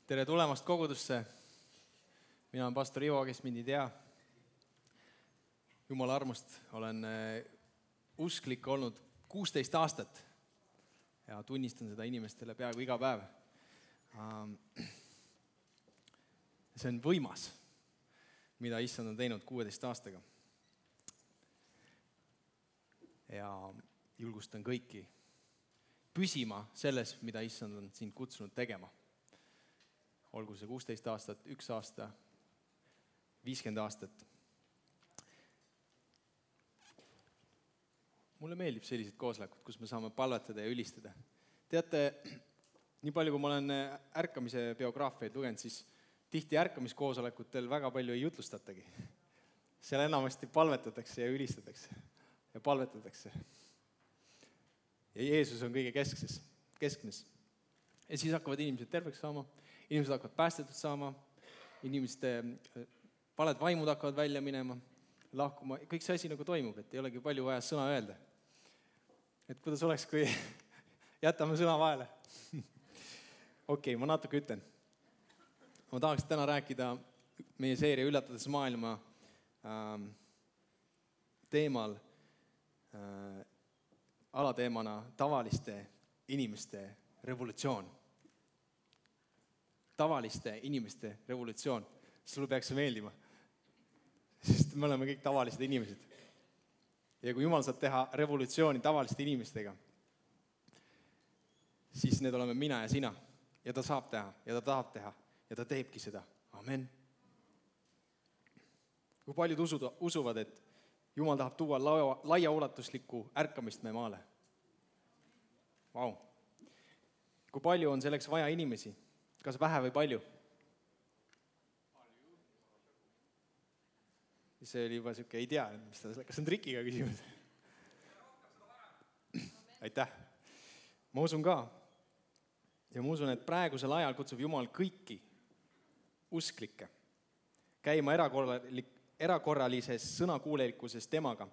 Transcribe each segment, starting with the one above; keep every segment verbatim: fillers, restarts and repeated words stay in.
Tere tulemast kogudusse. Mina olen pastor Ivo, kes mind ei tea. Jumala armust olen usklik olnud kuusteist aastat ja tunnistan seda inimestele peaaegu iga päev. See on võimas, mida Issand on teinud kuueteist aastaga. Ja julgustan kõiki püsima selles, mida Issand on sind kutsunud tegema. Olgu see kuusteist aastat, üks aasta, viiskümmend aastat. Mulle meeldib sellised koosolekud, kus me saame palvetada ja ülistada. Teate, nii palju kui ma olen ärkamise biograafiaid lugenud, siis tihti ärkamiskoosolekutel väga palju ei jutlustatagi. Seal enamasti palvetatakse ja ülistatakse ja palvetatakse. Ja Jeesus on kõige keskses, kesknes. Ja siis hakkavad inimesed terveks saama, inimesed hakkavad päästetud saama, inimeste valed vaimud hakkavad välja minema, lahkuma. Kõik see asi nagu toimub, et ei olegi palju vaja sõna öelda. Et kuidas oleks, kui jätame sõna vahele? Okei, ma natuke ütlen. Ma tahaks täna rääkida meie seeria Üllatades maailma äh, teemal äh, alateemana tavaliste inimeste revolutsioon. Tavaliste inimeste revolutsioon. Sulle peaks see meeldima. Sest me oleme kõik tavalised inimesed. Ja kui Jumal saab teha revolutsiooni tavaliste inimestega, siis need oleme mina ja sina. Ja ta saab teha ja ta tahab teha ja ta teebki seda. Amen. Kui paljud usuvad, et Jumal tahab tuua laiaulatuslikku ärkamist meie maale? Vau. Kui palju on selleks vaja inimesi? Kas vähe või palju? See oli juba siuke, ei tea, mis ta, kas on trikiga küsimus? Aitäh. Ma usun ka. Ja ma usun, et praegusel ajal kutsub Jumal kõiki usklikke käima erakorralises sõnakuulelikkuses temaga,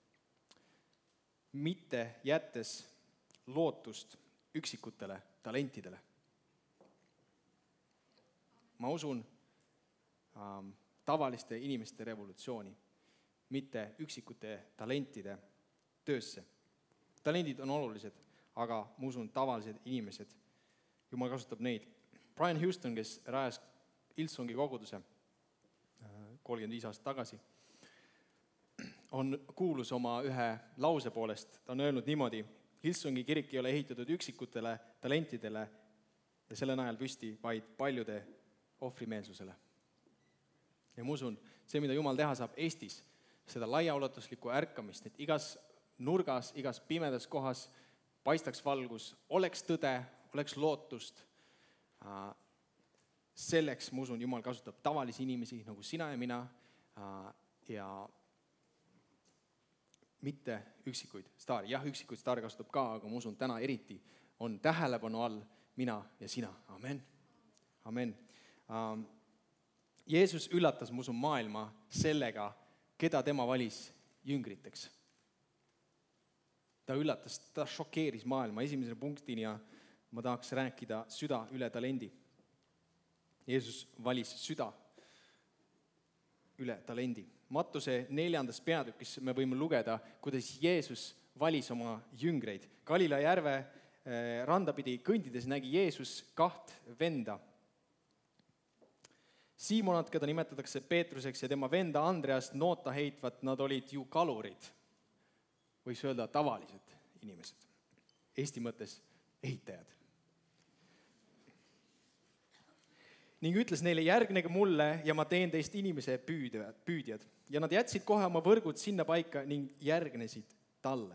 mitte jättes lootust üksikutele talentidele. Ma usun ähm, tavaliste inimeste revolutsiooni, mitte üksikute talentide töösse. Talendid on olulised, aga ma usun tavalised inimesed. Jumal kasutab neid. Brian Houston, kes rajas Hillsongi koguduse kolmkümmend viis aastat tagasi, on kuulus oma ühe lause poolest. Ta on öelnud niimoodi: Hillsongi kirik ei ole ehitatud üksikutele talentidele ja selle najal püsti, vaid paljude ohvrimeelsusele. Ja ma usun, see, mida Jumal teha saab Eestis, seda laiaulatuslikku ärkamist, et igas nurgas, igas pimedas kohas paistaks valgus, oleks tõde, oleks lootust. Selleks, ma usun, Jumal kasutab tavalisi inimesi, nagu sina ja mina, ja mitte üksikuid staari. Jah, üksikuid staari kasutab ka, aga ma usun, täna eriti on tähelepanu all mina ja sina. Amen. Amen. Jeesus üllatas, ma usun, maailma sellega, keda tema valis jüngriteks. Ta üllatas, ta šokeeris maailma esimese punktina ja ma tahaks rääkida süda üle talendi. Jeesus valis süda üle talendi. Mattuse neljandas peatükis me võime lugeda, kuidas Jeesus valis oma jüngreid. Galilea järve randapidi kõndides nägi Jeesus kaht venda. Siimonat, keda nimetatakse Peetruseks, ja tema venda Andreast noota heitvat, nad olid ju kalurid. Võiks öelda tavalised inimesed. Eesti mõttes ehitajad. Ning ütles neile: järgnege mulle ja ma teen teist inimese püüdjad. Ja nad jätsid kohe oma võrgud sinna paika ning järgnesid talle.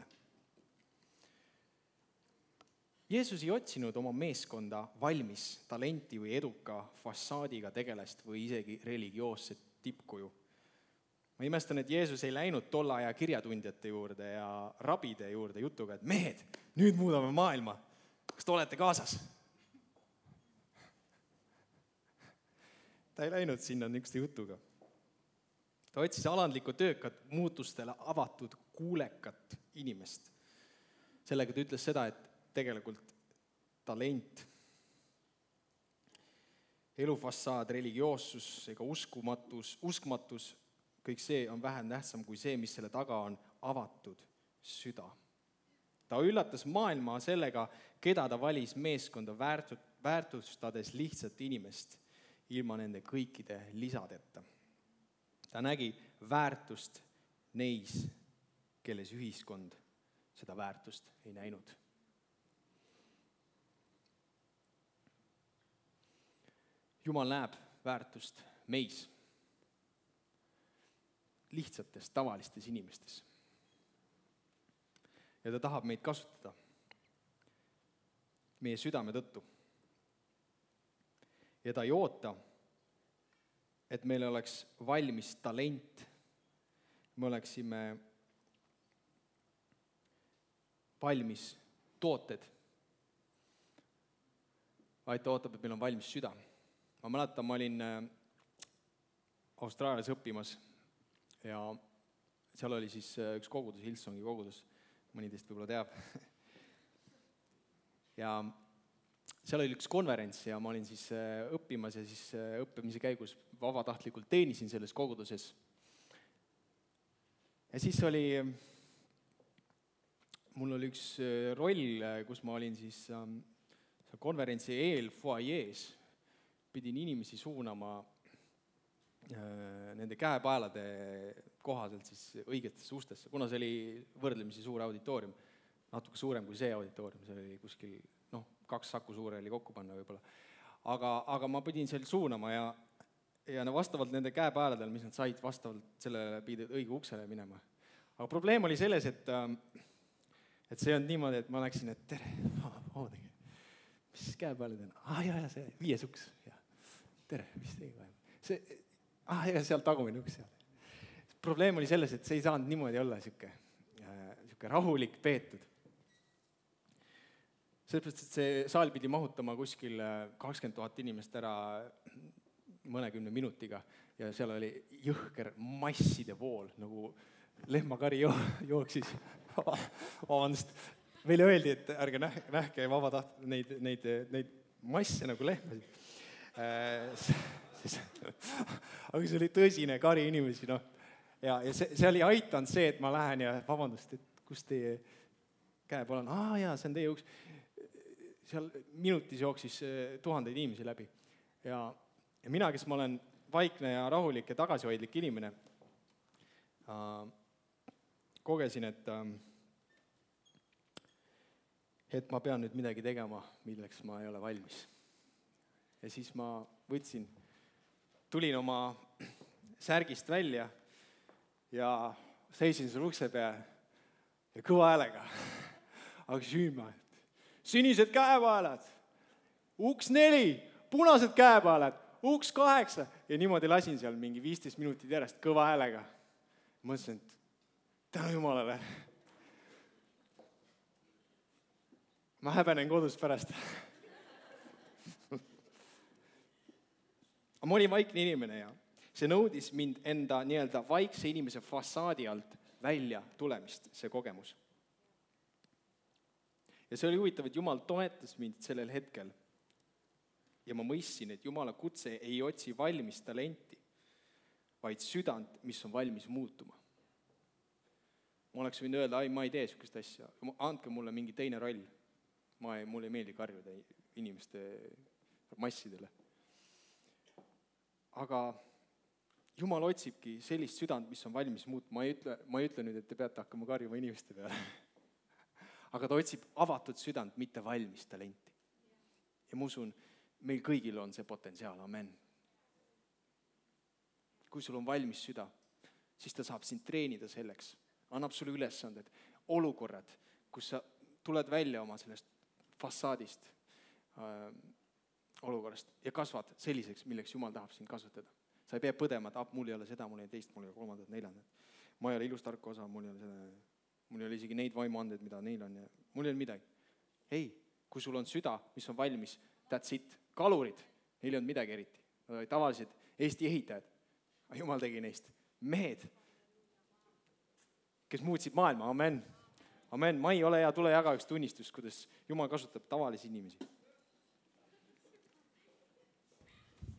Jeesus ei otsinud oma meeskonda valmis talenti või eduka fassaadiga tegelest või isegi religioosset tippkuju. Ma imestan, et Jeesus ei läinud tolla aja kirjatundjate juurde ja rabide juurde jutuga, et mehed, nüüd muudame maailma. Kas te olete kaasas? Ta ei läinud sinna niisuguste jutuga. Ta otsis alandlikku töökat, muutustele avatud, kuulekat inimest. Sellega ta ütles seda, et tegelikult talent elufassaad, religioossus ega uskumatus, uskmatus, kõik see on vähem tähtsam kui see, mis selle taga on, avatud süda. Ta üllatas maailma sellega, keda ta valis meeskonda väärtustades lihtsat inimest ilma nende kõikide lisadeta. Ta nägi väärtust neis, kelles ühiskond seda väärtust ei näinud. Jumal näeb väärtust meis, lihtsates, tavalistes inimestes. Ja ta tahab meid kasutada meie südame tõttu. Ja ta ei oota, et meil oleks valmis talent, me oleksime valmis tooted, vaid ta ootab, et meil on valmis süda. Ma mäletan, ma olin Austraalias õppimas ja seal oli siis üks kogudus, Hillsongi kogudus, mõni teist võib-olla teab. Ja seal oli üks konverents ja ma olin siis õppimas ja siis õppimise käigus vabatahtlikult teenisin selles koguduses. Ja siis oli, mul oli üks roll, kus ma olin siis konverentsi eel foajees, pidin inimesi suunama nende käepaelade kohaselt siis õigetesse ustesse, kuna see oli võrdlemisi suur auditoorium, natuke suurem kui see auditoorium, see oli kuskil, noh, kaks saku suure oli kokku panna võib-olla. Aga, aga ma pidin seal suunama ja, ja vastavalt nende käepaeladel, mis nad said, vastavalt sellele pidid õige uksele minema. Aga probleem oli selles, et, et see on niimoodi, et ma läksin, et tere, oodage, mis käepaelad on? Ah, jah, jah, see viies uks, jah. Tere, mis teiga vaja? See, ah, jah, seal tagumine uks seal. Probleem oli selles, et see ei saanud niimoodi olla siuke, siuke rahulik peetud. Sellepärast, et see saal pidi mahutama kuskil kakskümmend tuhat inimest ära mõnekümne minutiga ja seal oli jõhker masside vool, nagu lehmakari jooksis. Vabandust, meile öeldi, et ärge nähke vabataht neid, neid, neid masse nagu lehmasid. Aga see oli tõsine kari inimesi, noh. Ja, ja see, see oli aitanud see, et ma lähen ja vabandust, et kus teie käe pool on? Aa, jaa, see on teie uks. Seal minutis jooksis tuhandeid inimesi läbi. Ja, ja mina, kes ma olen vaikne ja rahulik ja tagasihoidlik inimene, äh, kogesin, et, äh, et ma pean nüüd midagi tegema, milleks ma ei ole valmis. Ja siis ma võtsin, tulin oma särgist välja ja seisin seal ukse peal ja kõva häälega hakkas hüüma, et sinised käepaelad, uks neli, punased käepaelad, uks kaheksa ja niimoodi lasin seal mingi viisteist minutit järjest kõva häälega. Mõtlesin, et tänu Jumalale. Ma häbenen kodus pärast. Ma olin vaikne inimene ja see nõudis mind enda nii-öelda vaikse inimese fassaadi alt välja tulemist, see kogemus. Ja see oli huvitav, et Jumal toetas mind sellel hetkel. Ja ma mõistsin, et Jumala kutse ei otsi valmis talenti, vaid südant, mis on valmis muutuma. Ma oleks võinud öelda, ai, ma ei tee sükest asja, andke mulle mingi teine roll. Ma ei, mulle ei meeldi karjuda inimeste massidele. Aga Jumal otsibki sellist südant, mis on valmis muutma. Ma ei ütle, ma ei ütle nüüd, et te peate hakkama karjuma inimeste peale. Aga ta otsib avatud südant, mitte valmis talenti. Ja ma usun, meil kõigil on see potentsiaal, amen. Kui sul on valmis süda, siis ta saab sind treenida selleks. Annab sulle ülesanded, olukorrad, kus sa tuled välja oma sellest fassaadist, äh, olukorrast ja kasvad selliseks, milleks Jumal tahab sind kasvatada. Sa ei pea põdema, et mul ei ole seda, mul ei teist, mul ei ole kolmandat, neljandat. Ma ei ole ilus tark osa, mul ei ole seda, mul ei ole isegi neid vaimuandeid, mida neil on ja mul ei ole midagi. Ei, kui sul on süda, mis on valmis, that's it. Kalurid, neil ei olnud midagi eriti. Nad olid tavalised Eesti ehitajad. Jumal tegi neist mehed, kes muutsid maailma, amen. Amen, ma ei ole hea, tule jaga üks tunnistus, kuidas Jumal kasutab tavalisi inimesi.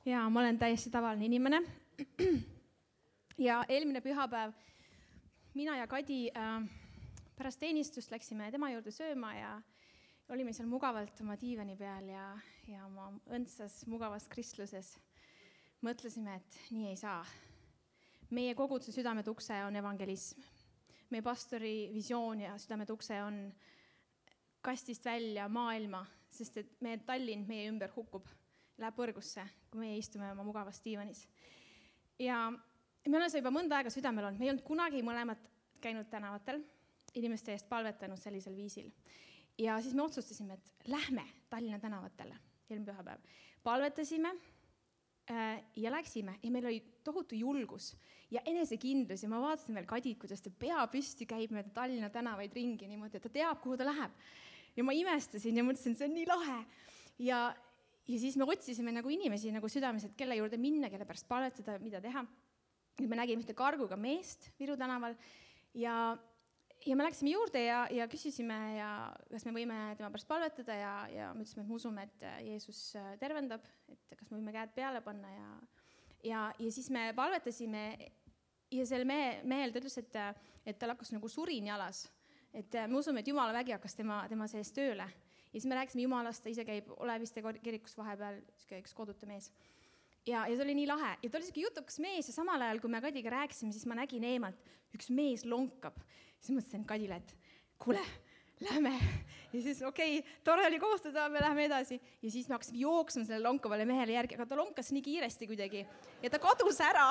Ja ma olen täiesti tavaline inimene. Ja eelmine pühapäev mina ja Kadi äh, pärast teenistust läksime tema juurde sööma ja olime seal mugavalt oma diivani peal ja, ja oma õndsas mugavas kristluses mõtlesime, et nii ei saa. Meie koguduse südametukse on evangelism. Meie pastori visioon ja südametukse on kastist välja maailma, sest et meie Tallinn meie ümber hukkub, läheb põrgusse, kui meie istume oma mugavas diivanis. Ja me oleme juba mõnda aega südamel olnud, me ei olnud kunagi mõlemad käinud tänavatel, inimeste eest palvetanud sellisel viisil. Ja siis me otsustasime, et lähme Tallinna tänavatele, eelmine pühapäev. Palvetasime äh, ja läksime ja meil oli tohutu julgus ja enesekindlus ja ma vaatasin veel Kadit, kuidas ta pea püsti käib mööda Tallinna tänavaid ringi niimoodi, et ta teab, kuhu ta läheb. Ja ma imestasin ja mõtlesin, et see on nii lahe. Ja, ja siis me otsisime nagu inimesi nagu südames, et kelle juurde minna, kelle pärast palvetada, mida teha. Ja me nägime ühte karguga meest Viru tänaval ja, ja me läksime juurde ja, ja küsisime, ja, kas me võime tema pärast palvetada ja, ja me ütlesime, et me usume, et Jeesus tervendab, et kas me võime käed peale panna ja, ja, ja siis me palvetasime ja selle mehe, mehel ta ütles, et, et tal hakkas nagu surin jalas, et me usume, et Jumala vägi hakkas tema, tema sees tööle ja siis me rääkisime Jumalast, ta ise käib Oleviste kirikus vahepeal, üks koduta mees. Ja, ja see oli nii lahe. Ja ta oli siuke jutukas mees ja samal ajal, kui me Kadiga rääkisime, siis ma nägin eemalt, üks mees lonkab. Siis mõtlesin Kadile, et kuule, lähme. Ja siis okei, okay, tore oli koostada, me lähme edasi. Ja siis me hakkasime jooksma selle lonkavale mehele järgi, aga ta lonkas nii kiiresti kuidagi. Ja ta kadus ära.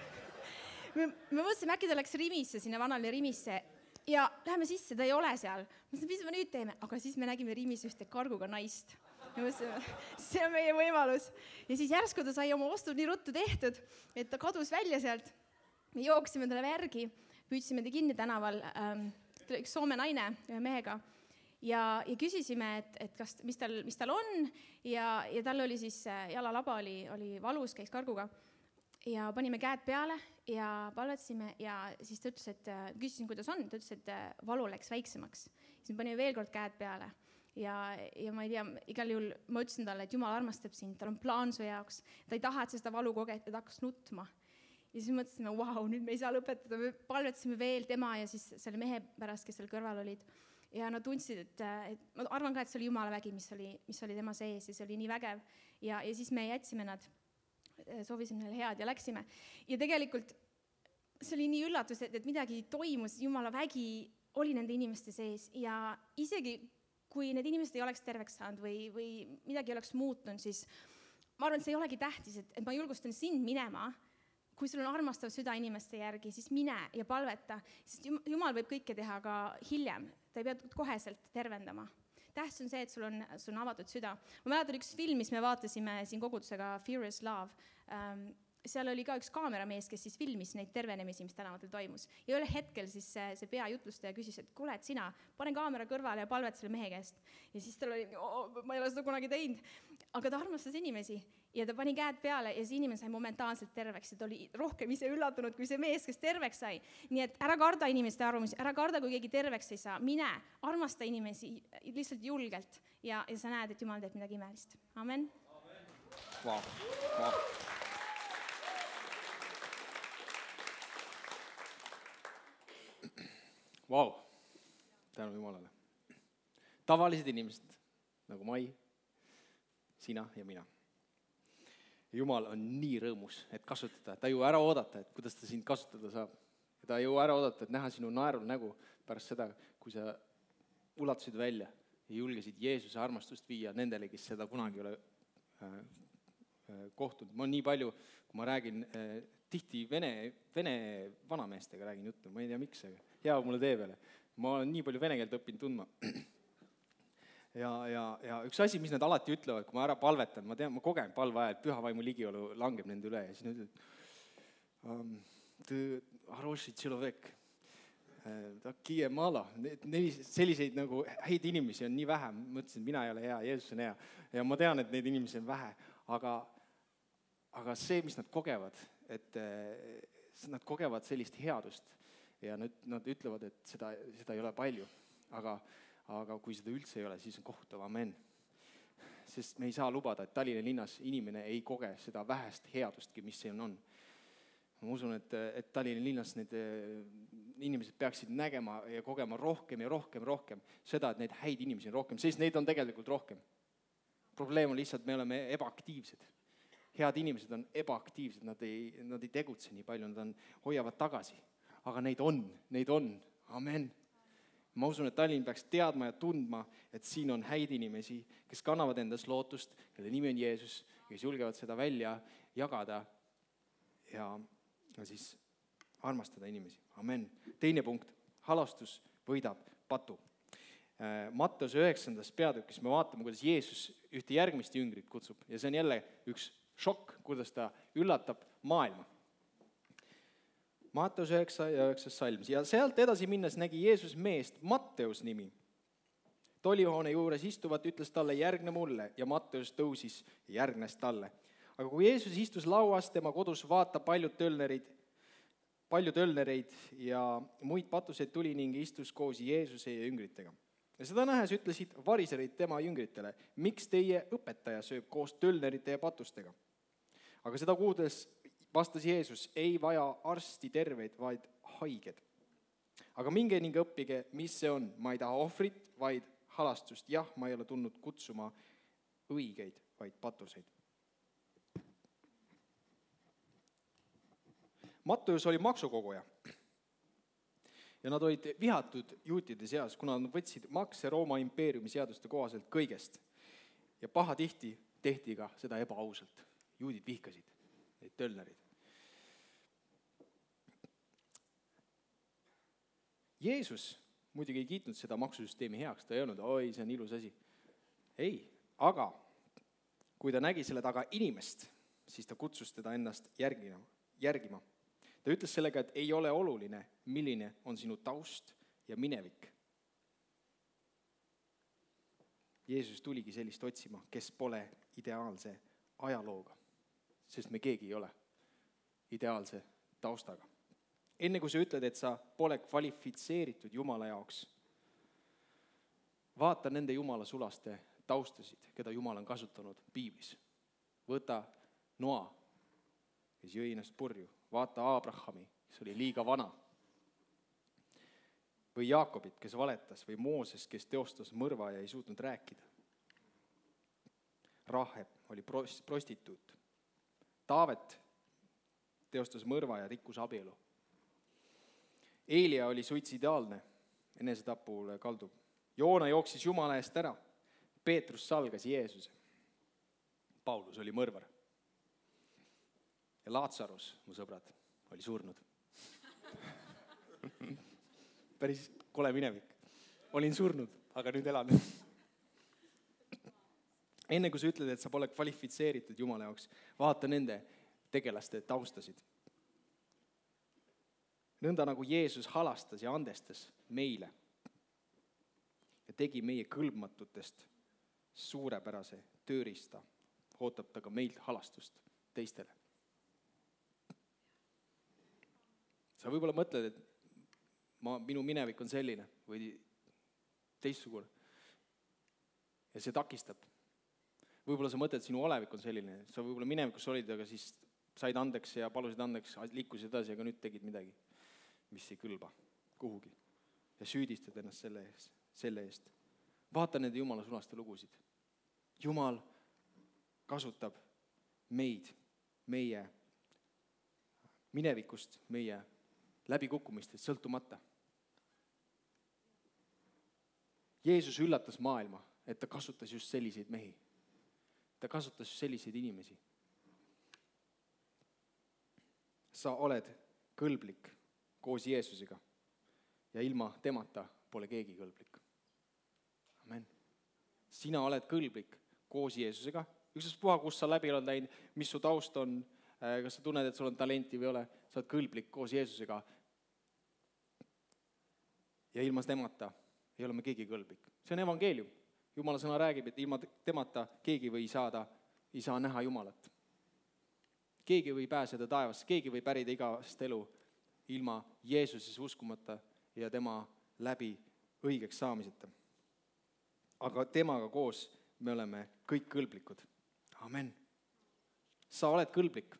me, me mõtlesime, äkki ta läks Rimisse, sinna vanale Rimisse. Ja läheme sisse, ta ei ole seal. Ma mõtlesin, mis me nüüd teeme? Aga siis me nägime Rimis ühte karguga naist. Ja mõtlesin, see on meie võimalus. Ja siis järsku ta sai oma ostud nii ruttu tehtud, et ta kadus välja sealt. Me jooksime talle järgi, püüdsime ta kinni tänaval, ähm, üks Soome naine ühe mehega ja, ja küsisime, et, et kas, mis, tal, mis tal on ja, ja tal oli siis jalalaba oli, oli valus, käis karguga ja panime käed peale ja palvetasime ja siis ta ütles, et küsisin, kuidas on, ta ütles, et valu läks väiksemaks. Siis me panime veel kord käed peale. Ja, ja ma ei tea, igal juhul ma ütlesin talle, et Jumal armastab sind, tal on plaan su jaoks, ta ei taha, et seda valu koged, et hakkas nutma. Ja siis mõtlesime, vau, nüüd me ei saa lõpetada, me palvetasime veel tema ja siis selle mehe pärast, kes seal kõrval olid. Ja nad tundsid, et, et ma arvan ka, et see oli Jumala vägi, mis oli, mis oli tema sees ja see oli nii vägev. Ja, ja siis me jätsime nad, soovisime neile head ja läksime. Ja tegelikult see oli nii üllatus, et, et midagi toimus, Jumala vägi oli nende inimeste sees ja isegi kui need inimesed ei oleks terveks saanud või, või midagi ei oleks muutunud, siis ma arvan, et see ei olegi tähtis, et, et ma julgustan sind minema, kui sul on armastav süda inimeste järgi, siis mine ja palveta, sest Jumal võib kõike teha ka hiljem, ta ei pea koheselt tervendama. Tähtis on see, et sul on, sul on avatud süda. Ma mäletan üks film, mis me vaatasime siin kogudusega Furious Love, ähm, seal oli ka üks kaameramees, kes siis filmis neid tervenemisi, mis tänavatel toimus. Ja üle hetkel siis see, see peajutlustaja küsis, et kuule, et sina, pane kaamera kõrvale ja palvet selle mehe käest. Ja siis tal oli, oh, ma ei ole seda kunagi teinud. Aga ta armastas inimesi ja ta pani käed peale ja see inimene sai momentaanselt terveks. Ja ta oli rohkem ise üllatunud kui see mees, kes terveks sai. Nii et ära karda inimeste arvamusi, ära karda, kui keegi terveks ei saa. Mine, armasta inimesi lihtsalt julgelt ja, ja sa näed, et Jumal teeb midagi imelist. Amen. Wow. Wow. Vau, wow. Tänu Jumalale. Tavalised inimesed, nagu Mai, sina ja mina. Jumal on nii rõõmus, et kasutada. Ta ei jõua ära oodata, et kuidas ta sind kasutada saab. Ja ta ei jõua ära oodata, et näha sinu naerul nägu pärast seda, kui sa ulatasid välja ja julgesid Jeesuse armastust viia nendele, kes seda kunagi ei ole äh, kohtunud. Ma nii palju, kui ma räägin äh, tihti vene, vene vanameestega räägin juttu, ma ei tea miks, aga hea mulle tee peale. Ma olen nii palju vene keelt õppinud tundma. Ja, ja, ja üks asi, mis nad alati ütlevad, kui ma ära palvetan, ma tean, ma kogen palve ajal, püha vaimu ligiolu langeb nende üle ja siis nad ütlevad, um, ты хороший человек, такие мало. Selliseid nagu häid inimesi on nii vähe, ma ütlesin, mina ei ole hea, Jeesus on hea ja ma tean, et neid inimesi on vähe, aga, aga see, mis nad kogevad, et nad kogevad sellist headust ja nad, nad ütlevad, et seda, seda ei ole palju, aga, aga kui seda üldse ei ole, siis on kohutav, amen. sest me ei saa lubada, et Tallinna linnas inimene ei koge seda vähest headustki, mis siin on. Ma usun, et, et Tallinna linnas need inimesed peaksid nägema ja kogema rohkem ja rohkem, rohkem seda, et neid häid inimesi on rohkem, sest neid on tegelikult rohkem. Probleem on lihtsalt, me oleme ebaaktiivsed. Head inimesed on ebaaktiivsed, nad ei, nad ei tegutse nii palju, nad on, hoiavad tagasi. Aga neid on, neid on. Amen. Ma usun, et Tallinn peaks teadma ja tundma, et siin on häid inimesi, kes kannavad endas lootust, kelle nimi on Jeesus, kes julgevad seda välja jagada ja, ja siis armastada inimesi. Amen. Teine punkt. Halastus võidab patu. Matteuse üheksandas peatükis me vaatame, kuidas Jeesus ühte järgmist jüngrit kutsub. Ja see on jälle üks šokk, kuidas ta üllatab maailma. Matteuse üheksa ja üheksas salm. Ja sealt edasi minnes nägi Jeesus meest Matteus nimi. Tollihoone juures istuvat ütles talle, järgne mulle, ja Matteus tõusis ja järgnes talle. Aga kui Jeesus istus lauas tema kodus, vaata paljud tölnerid, palju tölnereid ja muid patuseid tuli ning istus koos Jeesuse ja jüngritega. Ja seda nähes ütlesid variserid tema jüngritele, miks teie õpetaja sööb koos tölnerite ja patustega? Aga seda kuuldes vastas Jeesus, ei vaja arsti terveid, vaid haiged. Aga minge ning õppige, mis see on. Ma ei taha ohvrit, vaid halastust. Jah, ma ei ole tulnud kutsuma õigeid, vaid patuseid. Matteus oli maksukoguja. Ja nad olid vihatud juutide seas, kuna nad võtsid makse Rooma impeeriumi seaduste kohaselt kõigest. Ja pahatihti tehti ka seda ebaausalt. Juudid vihkasid neid tölnerid. Jeesus muidugi ei kiitnud seda maksusüsteemi heaks, ta ei öelnud, oi, see on ilus asi. Ei, aga kui ta nägi selle taga inimest, siis ta kutsus teda ennast järgima. järgima. Ta ütles sellega, et ei ole oluline, milline on sinu taust ja minevik. Jeesus tuligi sellist otsima, kes pole ideaalse ajalooga, sest me keegi ei ole ideaalse taustaga. Enne kui sa ütled, et sa pole kvalifitseeritud Jumala jaoks, vaata nende Jumala sulaste taustasid, keda Jumal on kasutanud piiblis. Võta Noa, kes jõi ennast purju. Vaata Abrahami, kes oli liiga vana. Või Jaakobit, kes valetas, või Mooses, kes teostas mõrva ja ei suutnud rääkida. Raheb oli prostituut. Taavet teostas mõrva ja rikkus abielu. Eelia oli suitsidaalne, enesetapule kaldub. Joona jooksis Jumala eest ära. Peetrus salgas Jeesuse. Paulus oli mõrvar. Ja Laatsarus, mu sõbrad, oli surnud. Päris kole minevik. Olin surnud, aga nüüd elan. Enne kui sa ütled, et sa pole kvalifitseeritud Jumala jaoks, vaata nende tegelaste taustasid. Nõnda nagu Jeesus halastas ja andestas meile ja tegi meie kõlbmatutest suurepärase tööriista, ootab ta ka meilt halastust teistele. Sa võib-olla mõtled, et ma, minu minevik on selline või teistsugune ja see takistab. Võib-olla sa mõtled, et sinu olevik on selline, sa võib-olla minevikus olid, aga siis said andeks ja palusid andeks, liikusid edasi, aga nüüd tegid midagi, mis ei kõlba kuhugi ja süüdistad ennast selle eest. Selle eest. Vaata nende Jumala sulaste lugusid. Jumal kasutab meid, meie minevikust, meie läbikukkumistest sõltumata. Jeesus üllatas maailma, et ta kasutas just selliseid mehi. Ta kasutas just selliseid inimesi. Sa oled kõlblik koos Jeesusega ja ilma temata pole keegi kõlblik. Amen. Sina oled kõlblik koos Jeesusega. Ükstaspuha, kus sa läbi oled läinud, mis su taust on, kas sa tunned, et sul on talenti või ole, sa oled kõlblik koos Jeesusega. Ja ilma temata ei ole me keegi kõlblik. See on evangeelium. Jumala sõna räägib, et ilma temata keegi või saada, ei saa näha Jumalat. Keegi või pääseda taevasse, keegi või pärida igast elu ilma Jeesuses uskumata ja tema läbi õigeks saamiseta. Aga temaga koos me oleme kõik kõlblikud. Amen. Sa oled kõlblik.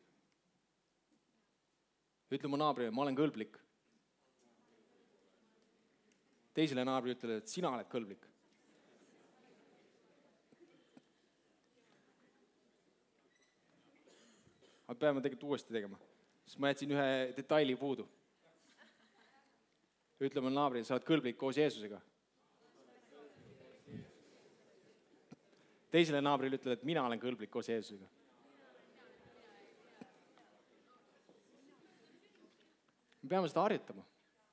Ütle mu naabrile, ma olen kõlblik. Teisele naabrile ütle, et sina oled kõlblik. Aga peame tegelikult uuesti tegema, sest ma jätsin ühe detaili puudu. Ütle mu naabrile, sa oled kõlblik koos Jeesusega. Teisele naabrile ütle, et mina olen kõlblik koos Jeesusega. Me peame seda harjutama.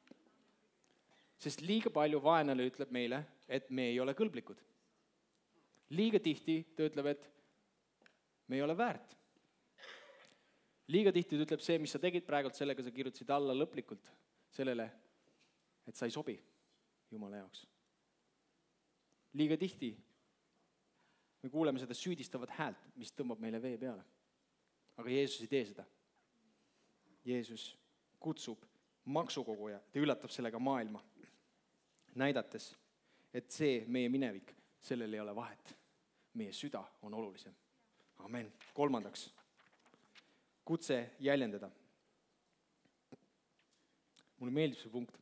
Sest liiga palju vaenlane ütleb meile, et me ei ole kõlblikud. Liiga tihti ta ütleb, et me ei ole väärt. Liiga tihti ta ütleb see, mis sa tegid praegult, sellega sa kirjutasid alla lõplikult sellele, et sa ei sobi Jumala jaoks. Liiga tihti me kuuleme seda süüdistavat häält, mis tõmbab meile vee peale. Aga Jeesus ei tee seda. Jeesus kutsub maksukoguja, ta üllatab sellega maailma, näidates, et see meie minevik, sellel ei ole vahet. Meie süda on olulisem. Amen. Kolmandaks, kutse jäljendada. Mulle meeldib see punkt.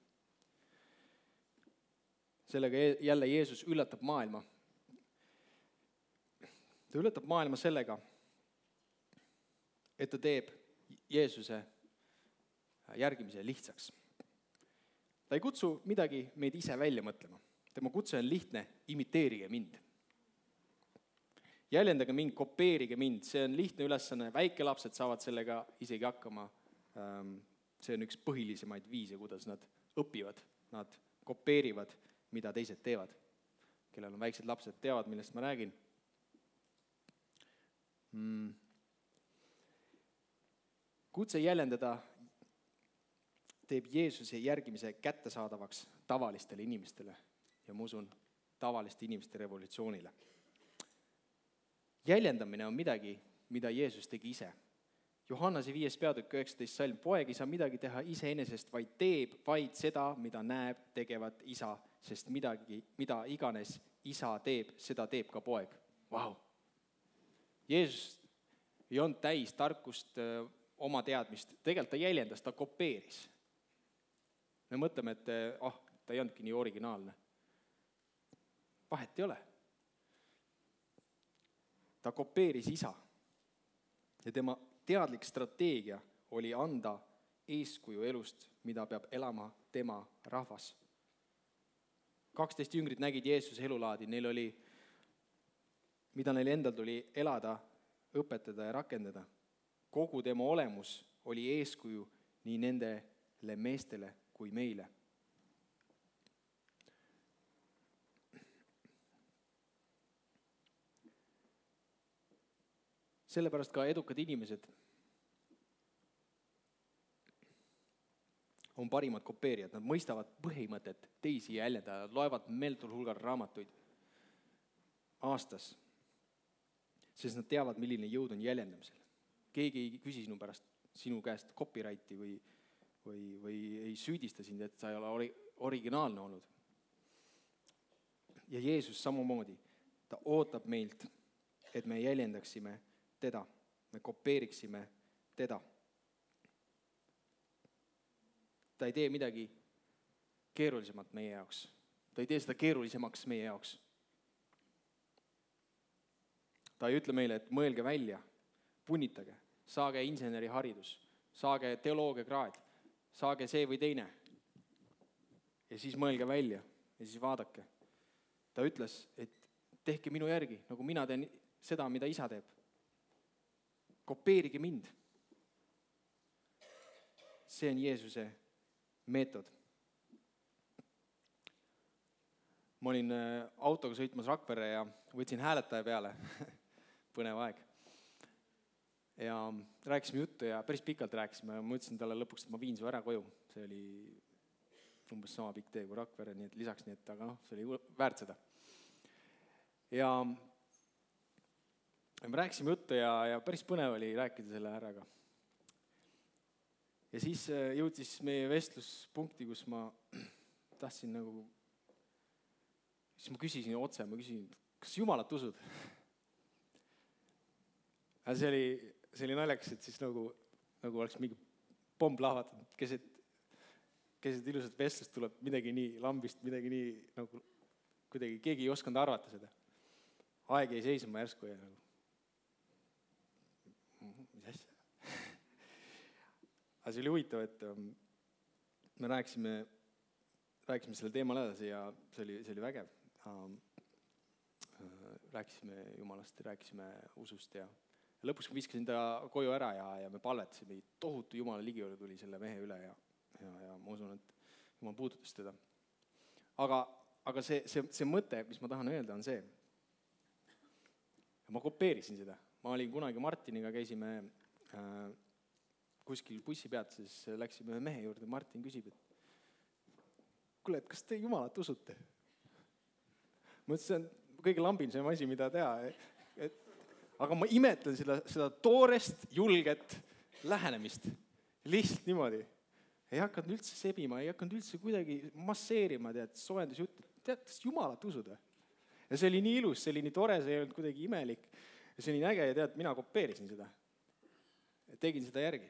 Sellega jälle Jeesus üllatab maailma. Ta üllatab maailma sellega, et ta teeb Jeesuse järgimise lihtsaks. Ta ei kutsu midagi meid ise välja mõtlema. Tema kutse on lihtne, imiteerige mind. Jäljendage mind, kopeerige mind, see on lihtne ülesanne, väikelapsed saavad sellega isegi hakkama. See on üks põhilisemaid viise, kuidas nad õpivad, nad kopeerivad, mida teised teevad. Kellel on väiksed lapsed, teavad, millest ma räägin. Kutse jäljendada teeb Jeesuse järgimise kättesaadavaks tavalistele inimestele ja ma usun tavaliste inimeste revolutsioonile. Jäljendamine on midagi, mida Jeesus tegi ise. Johannase viies peatükk üheksateist salm, poeg ei saa midagi teha iseenesest, vaid teeb vaid seda, mida näeb tegevat isa, sest midagi, mida iganes isa teeb, seda teeb ka poeg. Vau! Jeesus ei olnud täis tarkust, oma teadmist, tegelikult ta jäljendas, ta kopeeris. Me mõtleme, et oh, ta ei olnudki nii originaalne. Vahet ei ole. Ta kopeeris isa ja tema teadlik strateegia oli anda eeskuju elust, mida peab elama tema rahvas. kaksteist jüngrit nägid Jeesuse elulaadi, neil oli, mida neil endal tuli elada, õpetada ja rakendada. Kogu tema olemus oli eeskuju nii nendele meestele kui meile. Sellepärast ka edukad inimesed on parimad kopeerijad. Nad mõistavad põhimõtet teisi jäljendada, nad loevad meeltul hulgal raamatuid aastas, sest nad teavad, milline jõud on jäljendamisel. Keegi ei küsi sinu pärast, sinu käest copyrighti või, või, või ei süüdista sind, et sa ei ole originaalne olnud. Ja Jeesus samamoodi, ta ootab meilt, et me jäljendaksime teda, me kopeeriksime teda. Ta ei tee midagi keerulisemat meie jaoks. Ta ei tee seda keerulisemaks meie jaoks. Ta ei ütle meile, et mõelge välja, punnitage, saage inseneri haridus, saage teoloogia kraad, saage see või teine. Ja siis mõelge välja ja siis vaadake. Ta ütles, et tehke minu järgi, nagu mina teen seda, mida isa teeb. Kopeerige mind. See on Jeesuse meetod. Ma olin autoga sõitmas Rakverre ja võtsin hääletaja peale. Põnev aeg. Ja rääkisime juttu ja päris pikalt rääkisime. Ma ütlesin talle lõpuks, et ma viin su ära koju. See oli umbes sama pikk tee kui Rakverre, nii et lisaks nii, et aga noh, see oli väärt seda. Ja me rääkisime juttu ja, ja päris põnev oli rääkida selle härraga. Ja siis jõudis meie vestluspunkti, kus ma tahtsin nagu, siis ma küsisin otse, ma küsisin, kas Jumalat usud? Aga see oli, see oli naljakas, et siis nagu, nagu oleks mingi pomm plahvatanud, keset, keset ilusat vestlust tuleb midagi nii lambist, midagi nii nagu kuidagi, keegi ei osanud arvata seda. Aeg jäi seisma järsku ja nagu, mis asja? Aga see oli huvitav, et me rääkisime, rääkisime selle teemal edasi ja see oli, see oli vägev. Rääkisime Jumalast, rääkisime usust ja lõpuks ma viskasin ta koju ära ja, ja me palvetasime. Tohutu Jumala ligiolu tuli selle mehe üle ja, ja, ja ma usun, et Jumal puudutas teda. Aga, aga see, see, see mõte, mis ma tahan öelda, on see. Ma kopeerisin seda. Ma olin kunagi Martiniga, käisime äh, kuskil bussipeatuses, läksime ühe mehe juurde. Martin küsib, et kuule, et kas te Jumalat usute? Ma ütlesin, see on kõige lambinsem asi, mida teha. Et, aga ma imetlen seda, seda toorest, julget lähenemist. Lihtsalt niimoodi. Ei hakanud üldse sebima, ei hakanud üldse kuidagi masseerima, tead, soojendusjuttu. Tead, kas Jumalat usud? Ja see oli nii ilus, see oli nii tore, see ei olnud kuidagi imelik. Ja see oli nii äge ja tead, mina kopeerisin seda. Tegin seda järgi.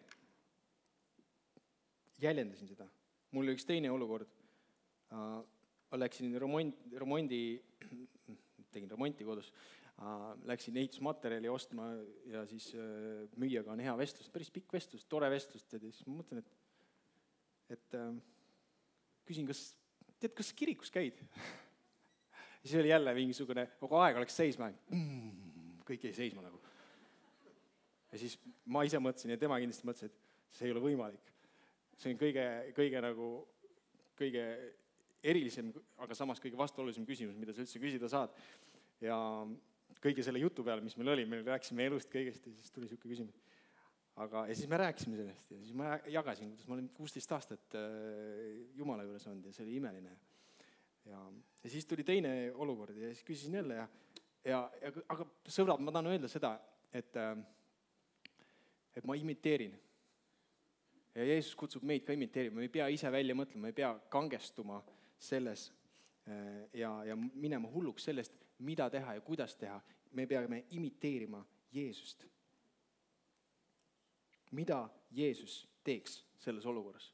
Jäljendasin seda. Mul oli üks teine olukord. Uh, läksin remont, remondi, tegin remonti kodus. Uh, läksin ehitusmaterjali ostma ja siis uh, müüjaga on hea vestlus. Päris pikk vestlus, tore vestlus. Ja siis ma mõtlen, et, et uh, küsin, kas, tead, kas kirikus käid? Ja see oli jälle mingisugune, kogu aeg oleks seisma. Mm, kõik ei seisma nagu. Ja siis ma ise mõtlesin ja tema kindlasti mõtlesin, et see ei ole võimalik. See on kõige, kõige, nagu, kõige erilisem, aga samas kõige vastuolulisem küsimus, mida sa üldse küsida saad. Ja kõige selle jutu peale, mis meil oli, me rääkisime elust kõigest ja siis tuli siuke küsimus. Aga, ja siis me rääkisime sellest ja siis ma jagasin, kuidas ma olin kuusteist aastat Jumala juures olnud ja see oli imeline. Ja, ja siis tuli teine olukord ja siis küsisin jälle. Ja, ja, ja, aga sõbrad, ma tahan öelda seda, et, et ma imiteerin. Ja Jeesus kutsub meid ka imiteerima, me ei pea ise välja mõtlema, me ei pea kangestuma selles ja, ja minema hulluks sellest, mida teha ja kuidas teha. Me peame imiteerima Jeesust. Mida Jeesus teeks selles olukorras?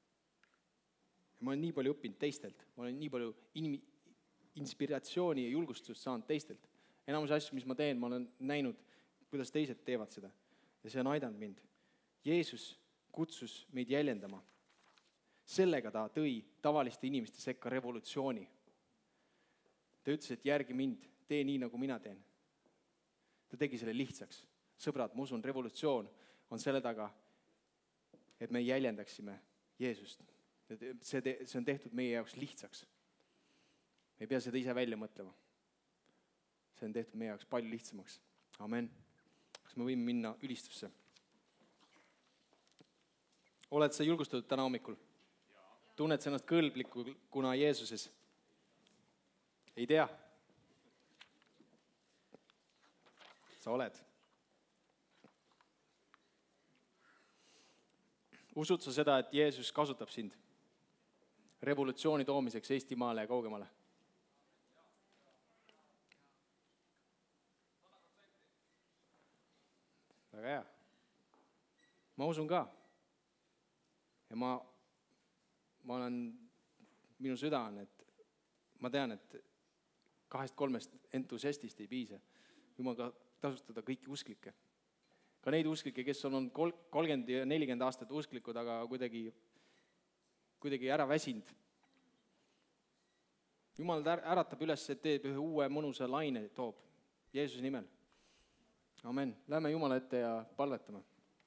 Ma olen nii palju õppinud teistelt, ma olen nii palju in- inspiratsiooni ja julgustust saanud teistelt. Enamus asju, mis ma teen, ma olen näinud, kuidas teised teevad seda. Ja see on aidanud mind. Jeesus kutsus meid jäljendama. Sellega ta tõi tavaliste inimeste sekka revolutsiooni. Ta ütles, et järgi mind, tee nii, nagu mina teen. Ta tegi selle lihtsaks. Sõbrad, ma usun, revolutsioon on selle taga, et me jäljendaksime Jeesust. See, te, see on tehtud meie jaoks lihtsaks. Me ei pea seda ise välja mõtlema. See on tehtud meie jaoks palju lihtsamaks. Amen. Kas me võime minna ülistusse? Oled sa julgustatud täna hommikul? Tunned sa ennast kõlblikuna Jeesuses? Ei tea? Sa oled. Usud sa seda, et Jeesus kasutab sind revolutsiooni toomiseks Eestimaale ja kaugemale? Väga hea. Ma usun ka. Ja ma, ma olen, minu süda on, et ma tean, et kahest kolmest entusiastist ei piisa. Jumal ka tasustada kõiki usklikke. Ka neid usklikke, kes on olnud kolmkümmend ja nelikümmend aastat usklikud, aga kuidagi, kuidagi ära väsinud. Jumal äratab üles, et teeb ühe uue mõnusa laine, toob Jeesuse nimel. Amen. Lähme Jumala ette ja palvetame.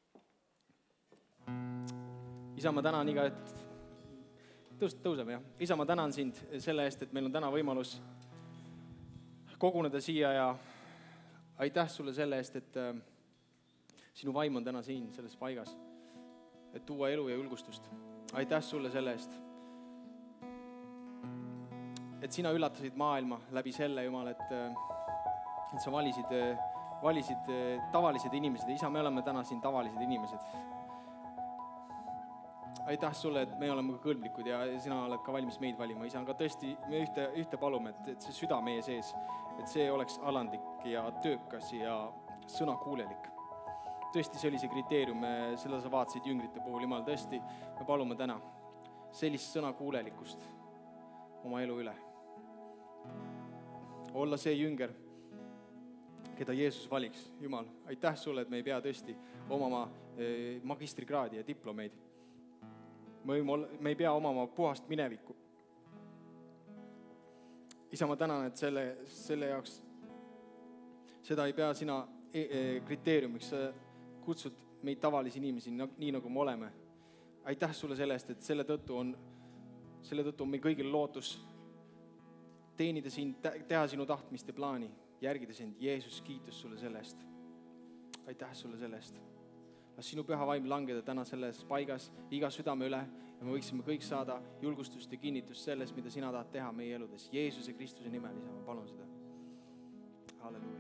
Isa, ma tänan iga, et tõus, tõuseme, jah. Isa, ma tänan sind selle eest, et meil on täna võimalus koguneda siia ja aitäh sulle selle eest, et sinu vaim on täna siin selles paigas, et tuua elu ja julgustust. Aitäh sulle selle eest, et sina üllatasid maailma läbi selle, Jumal, et, et sa valisid, valisid tavalised inimesed. Isa, me oleme täna siin tavalised inimesed. aitäh sulle, et me oleme kõlblikud ja sina oled ka valmis meid valima. Isa, aga tõesti, me ühte, ühte palume, et, et see süda meie sees, et see oleks alandlik ja töökas ja sõnakuulelik. Tõesti, see oli see kriteerium, seda sa vaatasid jüngrite puhul, Jumal, tõesti, me palume täna sellist sõnakuulelikkust oma elu üle. Olla see jünger, keda Jeesus valiks. Jumal, aitäh sulle, et me ei pea tõesti omama magistrikraadi ja diplomeid. Me, me ei pea omama puhast minevikku. Isa, ma tänan, et selle, selle jaoks seda ei pea sina kriteeriumiks. Sa kutsud meid tavalisi inimesi, nii nagu me oleme. Aitäh sulle selle eest, et selle tõttu on, selle tõttu on meil kõigil lootus teenida sind, teha sinu tahtmist ja plaani, järgida sind. Jeesus, kiitus sulle selle eest. Aitäh sulle selle eest. Las sinu püha vaim langeda täna selles paigas iga südame üle ja me võiksime kõik saada julgustust ja kinnitust selles, mida sina tahad teha meie eludes. Jeesuse Kristuse nimel, isa, ma palun seda. Halleluuja.